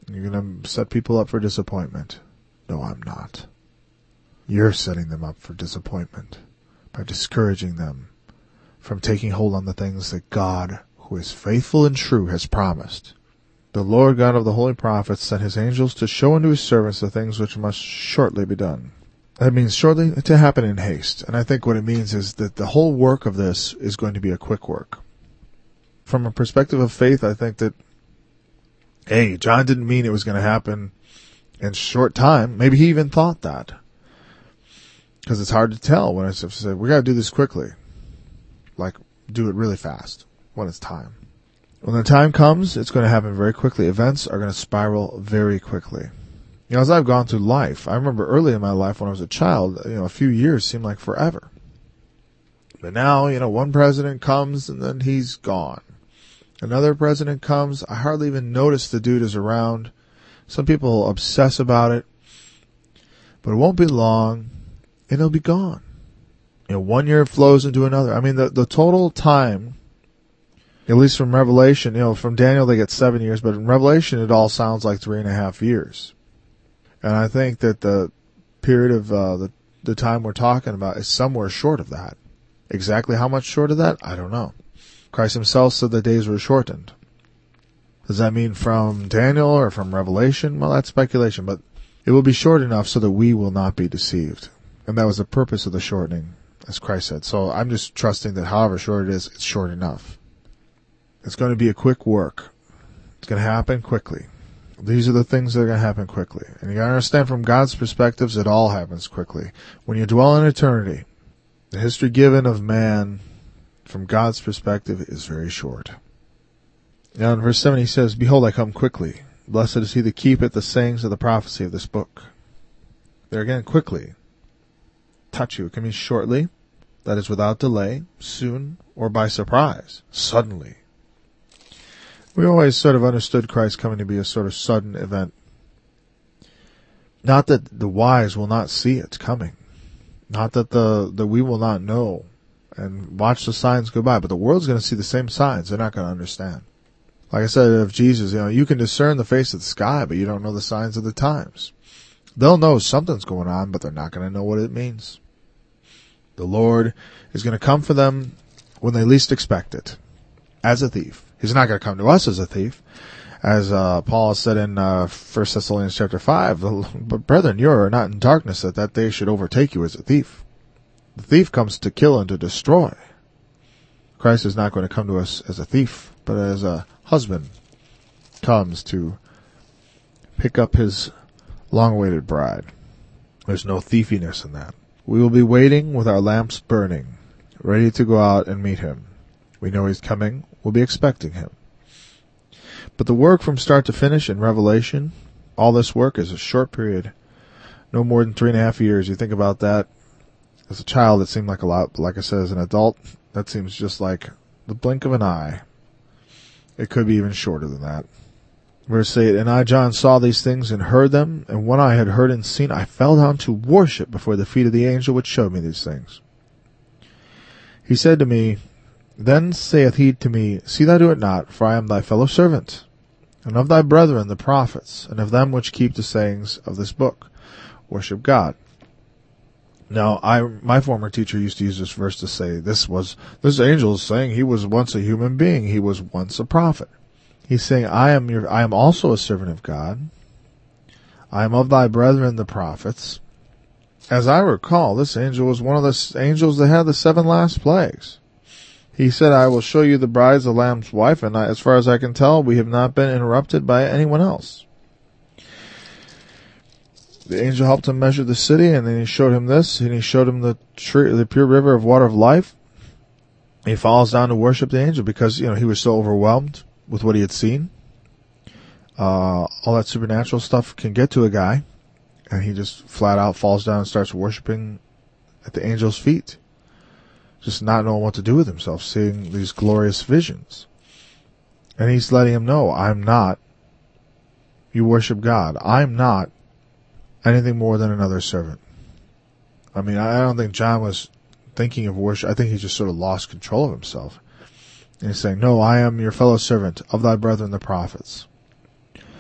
You're going to set people up for disappointment. No, I'm not. You're setting them up for disappointment by discouraging them from taking hold on the things that God, who is faithful and true, has promised. The Lord God of the holy prophets sent his angels to show unto his servants the things which must shortly be done. That means shortly, to happen in haste. And I think what it means is that the whole work of this is going to be a quick work. From a perspective of faith, I think that, hey, John didn't mean it was going to happen in short time. Maybe he even thought that. Because it's hard to tell when I say, we got to do this quickly. Like, do it really fast when it's time. When the time comes, it's going to happen very quickly. Events are going to spiral very quickly. You know, as I've gone through life, I remember early in my life when I was a child, a few years seemed like forever. But now, one president comes and then he's gone. Another president comes. I hardly even notice the dude is around. Some people obsess about it. But it won't be long and it'll be gone. 1 year flows into another. I mean, the total time, at least from Revelation, from Daniel they get 7 years, but in Revelation it all sounds like 3.5 years. And I think that the period of the time we're talking about is somewhere short of that. Exactly how much short of that, I don't know. Christ himself said the days were shortened. Does that mean from Daniel or from Revelation? Well, that's speculation, but it will be short enough so that we will not be deceived. And that was the purpose of the shortening, as Christ said. So I'm just trusting that however short it is, it's short enough. It's going to be a quick work. It's going to happen quickly. These are the things that are going to happen quickly. And you got to understand from God's perspectives, it all happens quickly. When you dwell in eternity, the history given of man from God's perspective is very short. Now in verse 7 he says, Behold, I come quickly. Blessed is he that keepeth the sayings of the prophecy of this book. There again, quickly. Touch you. It can mean shortly, that is without delay, soon, or by surprise, suddenly. We always sort of understood Christ coming to be a sort of sudden event. Not that the wise will not see it coming. Not that that we will not know and watch the signs go by, but the world's going to see the same signs. They're not going to understand. Like I said of Jesus, you can discern the face of the sky, but you don't know the signs of the times. They'll know something's going on, but they're not going to know what it means. The Lord is going to come for them when they least expect it, as a thief. He's not going to come to us as a thief. As Paul said in 1 Thessalonians chapter 5, but brethren, you are not in darkness that day should overtake you as a thief. The thief comes to kill and to destroy. Christ is not going to come to us as a thief, but as a husband comes to pick up his long-awaited bride. There's no thiefiness in that. We will be waiting with our lamps burning, ready to go out and meet him. We know he's coming. We'll be expecting him. But the work from start to finish in Revelation, all this work is a short period, no more than 3.5 years. You think about that. As a child, it seemed like a lot. But like I said, as an adult, that seems just like the blink of an eye. It could be even shorter than that. Verse 8, And I, John, saw these things and heard them, and when I had heard and seen, I fell down to worship before the feet of the angel which showed me these things. He said to me, Then saith he to me, See thou do it not, for I am thy fellow servant, and of thy brethren the prophets, and of them which keep the sayings of this book. Worship God. Now, my former teacher used to use this verse to say, this angel is saying he was once a human being. He was once a prophet. He's saying, I am also a servant of God. I am of thy brethren the prophets. As I recall, this angel was one of the angels that had the 7 last plagues. He said, I will show you the bride of the Lamb's wife, and as far as I can tell, we have not been interrupted by anyone else. The angel helped him measure the city, and then he showed him this, and he showed him the pure river of water of life. He falls down to worship the angel because, he was so overwhelmed with what he had seen. All that supernatural stuff can get to a guy, and he just flat out falls down and starts worshiping at the angel's feet. Just not knowing what to do with himself, seeing these glorious visions. And he's letting him know, I'm not. You worship God. I'm not anything more than another servant. I mean, I don't think John was thinking of worship. I think he just sort of lost control of himself. And he's saying, no, I am your fellow servant of thy brethren the prophets.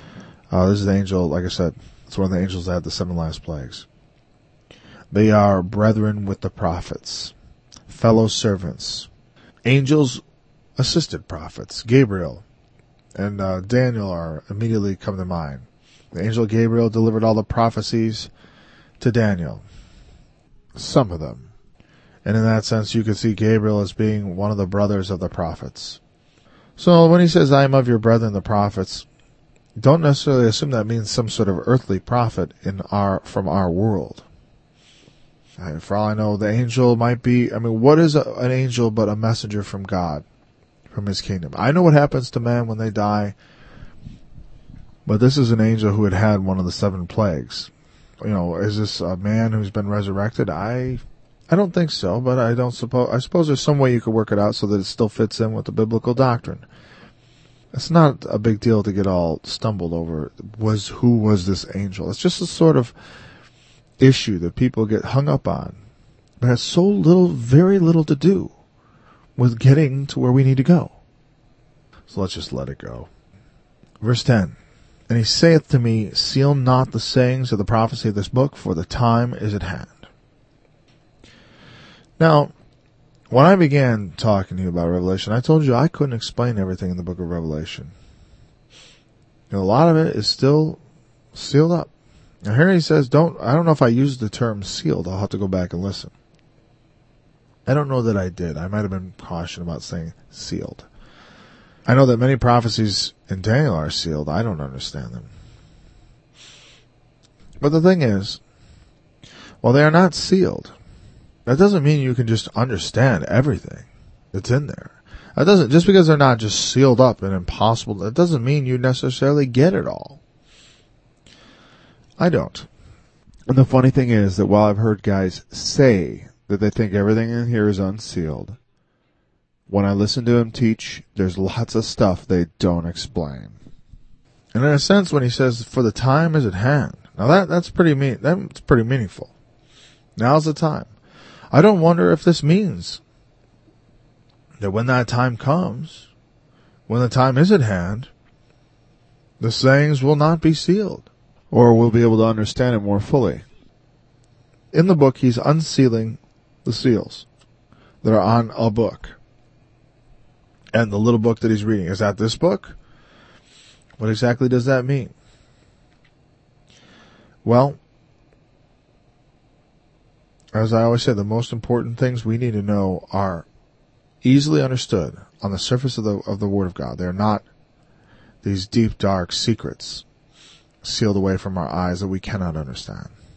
This is the angel, like I said, it's one of the angels that had the 7 last plagues. They are brethren with the prophets, fellow servants. Angels assisted prophets. Gabriel and Daniel are immediately come to mind. The angel Gabriel delivered all the prophecies to Daniel. Some of them. And in that sense, you could see Gabriel as being one of the brothers of the prophets. So when he says, I am of your brethren the prophets, don't necessarily assume that means some sort of earthly prophet from our world. For all I know, the angel might be, what is an angel but a messenger from God, from his kingdom? I know what happens to man when they die, but this is an angel who had one of the 7 plagues. Is this a man who's been resurrected? I don't think so, but I suppose there's some way you could work it out so that it still fits in with the biblical doctrine. It's not a big deal to get all stumbled over who was this angel. It's just a sort of issue that people get hung up on. It has very little to do with getting to where we need to go. So let's just let it go. Verse 10. And he saith to me, seal not the sayings of the prophecy of this book, for the time is at hand. Now, when I began talking to you about Revelation, I told you I couldn't explain everything in the book of Revelation. A lot of it is still sealed up. Now here he says, I don't know if I used the term sealed. I'll have to go back and listen. I don't know that I did. I might have been cautious about saying sealed. I know that many prophecies in Daniel are sealed. I don't understand them. But the thing is, while they are not sealed, that doesn't mean you can just understand everything that's in there. Just because they're not just sealed up and impossible, that doesn't mean you necessarily get it all. I don't. And the funny thing is that while I've heard guys say that they think everything in here is unsealed, when I listen to him teach, there's lots of stuff they don't explain. And in a sense, when he says, for the time is at hand, now that's pretty meaningful. Now's the time. I don't wonder if this means that when that time comes, when the time is at hand, the sayings will not be sealed, or we'll be able to understand it more fully. In the book, he's unsealing the seals that are on a book. And the little book that he's reading, is that this book? What exactly does that mean? Well, as I always say, the most important things we need to know are easily understood on the surface of the Word of God. They're not these deep, dark secrets sealed away from our eyes that we cannot understand.